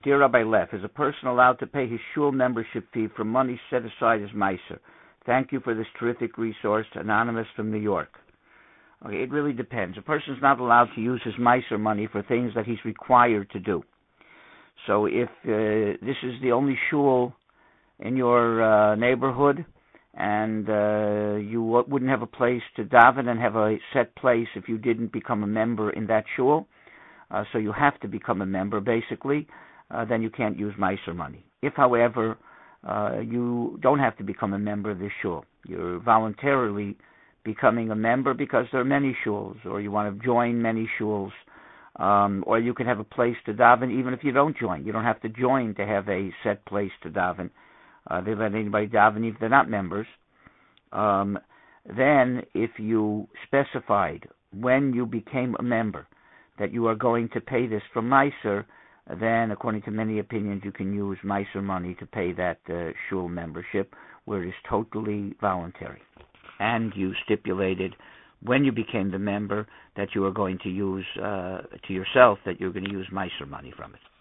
Dear Rabbi Leff, is a person allowed to pay his shul membership fee from money set aside as Meiser? Thank you for this terrific resource. Anonymous from New York. Okay, it really depends. A person is not allowed to use his Meiser money for things that he's required to do. So if this is the only shul in your neighborhood, and you wouldn't have a place to daven and have a set place if you didn't become a member in that shul, so you have to become a member basically, then you can't use Meiser money. If, however, you don't have to become a member of this shul, you're voluntarily becoming a member because there are many shuls, or you want to join many shuls, or you can have a place to daven even if you don't join. You don't have to join to have a set place to daven. They let anybody daven even if they're not members. Then if you specified when you became a member that you are going to pay this from Meiser, then according to many opinions you can use Meiser money to pay that shul membership, where it is totally voluntary. And you stipulated when you became the member that you are going to use to yourself, that you're going to use Meiser money from it.